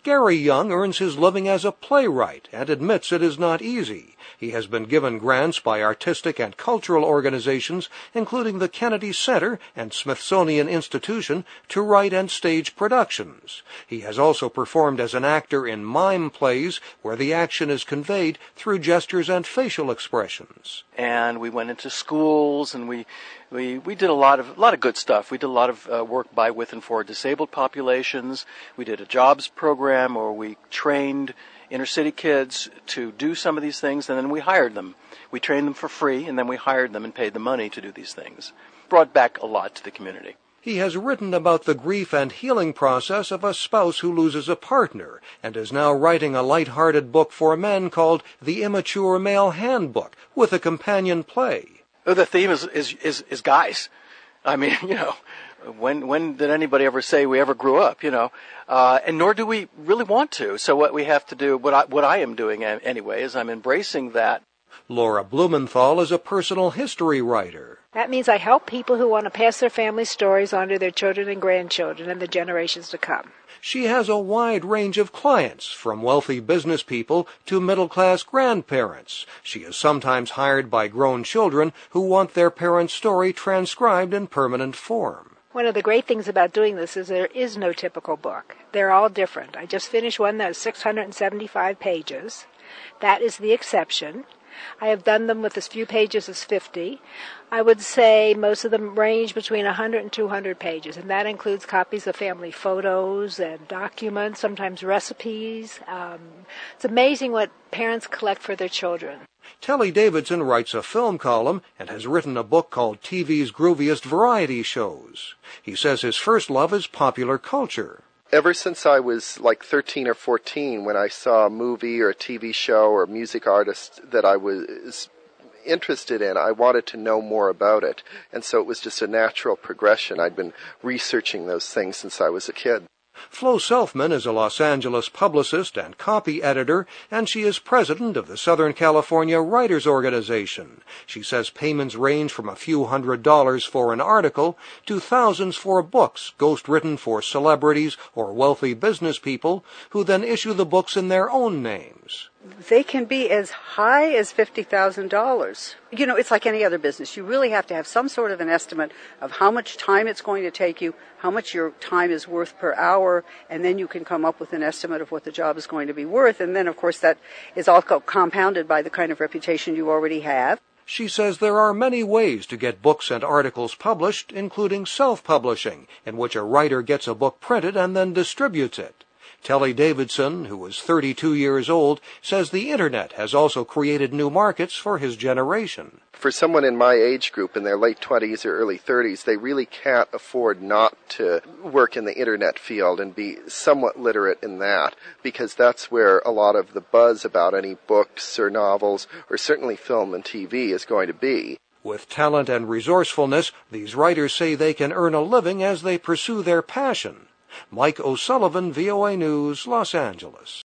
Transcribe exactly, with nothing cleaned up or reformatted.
Gary Young earns his living as a playwright and admits it is not easy. He has been given grants by artistic and cultural organizations, including the Kennedy Center and Smithsonian Institution, to write and stage productions. He has also performed as an actor in mime plays, where the action is conveyed through gestures and facial expressions. And we went into schools, and we we we did a lot of a lot of good stuff. We did a lot of uh, work by, with, and for disabled populations. We did a jobs program where we trained inner city kids to do some of these things, and then we hired them. We trained them for free, and then we hired them and paid them money to do these things. Brought back a lot to the community. He has written about the grief and healing process of a spouse who loses a partner, and is now writing a light-hearted book for men called The Immature Male Handbook, with a companion play. The theme is, is, is, is guys. I mean, you know, when when did anybody ever say we ever grew up, you know? Uh, and nor do we really want to. So what we have to do, what I, what I am doing anyway, is I'm embracing that. Laura Blumenthal is a personal history writer. That means I help people who want to pass their family stories on to their children and grandchildren and the generations to come. She has a wide range of clients, from wealthy business people to middle-class grandparents. She is sometimes hired by grown children who want their parents' story transcribed in permanent form. One of the great things about doing this is there is no typical book. They're all different. I just finished one that is six hundred seventy-five pages. That is the exception. I have done them with as few pages as fifty. I would say most of them range between one hundred and two hundred pages, and that includes copies of family photos and documents, sometimes recipes. Um, it's amazing what parents collect for their children. Telly Davidson writes a film column and has written a book called T V's Grooviest Variety Shows. He says his first love is popular culture. Ever since I was like thirteen or fourteen, when I saw a movie or a T V show or a music artist that I was interested in, I wanted to know more about it. And so it was just a natural progression. I'd been researching those things since I was a kid. Flo Selfman is a Los Angeles publicist and copy editor, and she is president of the Southern California Writers Organization. She says payments range from a few hundred dollars for an article to thousands for books ghostwritten for celebrities or wealthy business people who then issue the books in their own names. They can be as high as fifty thousand dollars. You know, it's like any other business. You really have to have some sort of an estimate of how much time it's going to take you, how much your time is worth per hour, and then you can come up with an estimate of what the job is going to be worth. And then, of course, that is all compounded by the kind of reputation you already have. She says there are many ways to get books and articles published, including self-publishing, in which a writer gets a book printed and then distributes it. Telly Davidson, who is thirty-two years old, says the Internet has also created new markets for his generation. For someone in my age group, in their late twenties or early thirties, they really can't afford not to work in the Internet field and be somewhat literate in that, because that's where a lot of the buzz about any books or novels, or certainly film and T V, is going to be. With talent and resourcefulness, these writers say they can earn a living as they pursue their passion. Mike O'Sullivan, V O A News, Los Angeles.